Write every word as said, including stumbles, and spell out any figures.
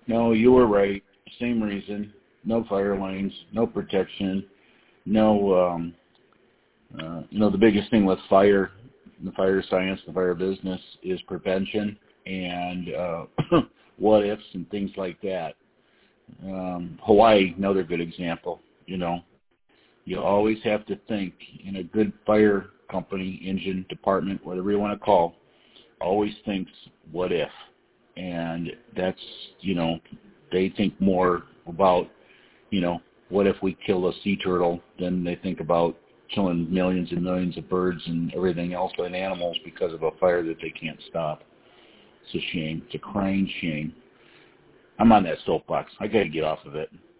No, you were right. Same reason. No fire lanes, no protection, no, um, uh, you know, the biggest thing with fire, the fire science, the fire business is prevention and uh, what ifs and things like that. Um, Hawaii, another good example, you know. You always have to think in a good fire company, engine department, whatever you want to call, always thinks what if. And that's, you know, they think more about, you know, what if we kill a sea turtle than they think about killing millions and millions of birds and everything else and animals because of a fire that they can't stop. It's a shame. It's a crying shame. I'm on that soapbox. I got to get off of it.